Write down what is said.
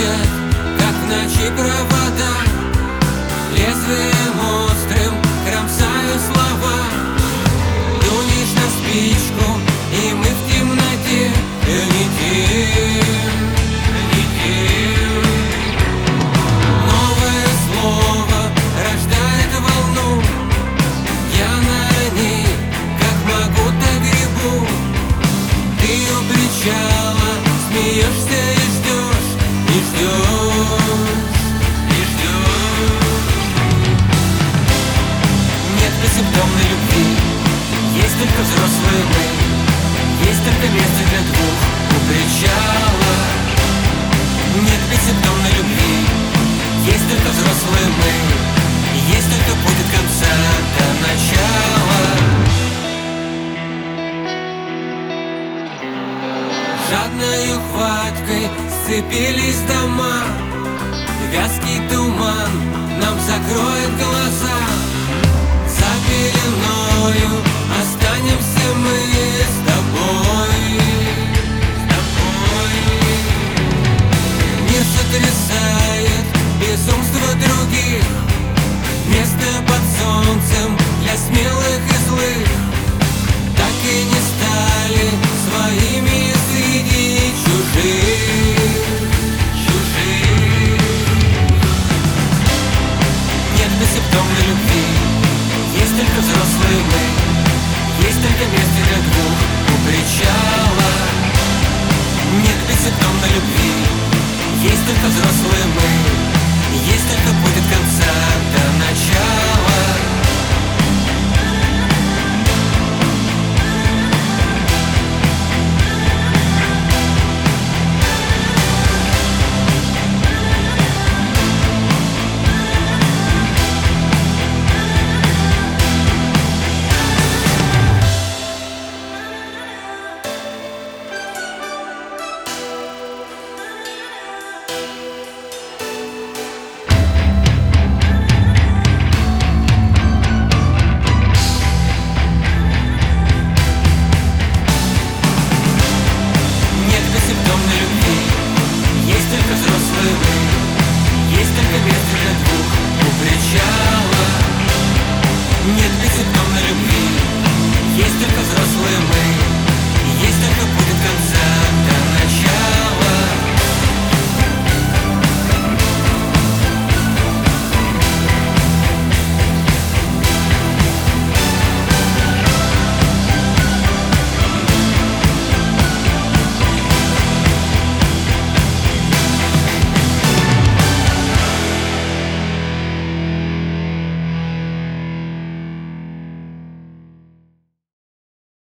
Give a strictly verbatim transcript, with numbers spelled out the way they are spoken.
свет, как в ночи провода, лезвием острым кромсаю слова. Дунешь на спичку, и мы в темноте летим, летим. Новое слово рождает волну, я на ней, как могу, так гребу. Ты у причала смеешься и ждешь, и ждешь, и ждешь. Нет бессимптомной любви, есть только взрослые мы, есть только место для двух у причала. Нет бессимптомной любви, есть только взрослые мы, есть только путь от конца до начала. Жадною хваткой сцепились дома, вязкий туман нам закроет глаза. За пеленою останемся мы с тобой, с тобой. Мир сотрясает безумство других, место под солнцем для смелых и злых. Так и не стали своими среди чужих, чужих. Нет бессимптомной любви, есть только взрослые мы, есть только место для двух у причала. Нет бессимптомной любви, есть только взрослые мы, есть только путь от конца до начала. Нет бессимптомной любви, есть только взрослые мы.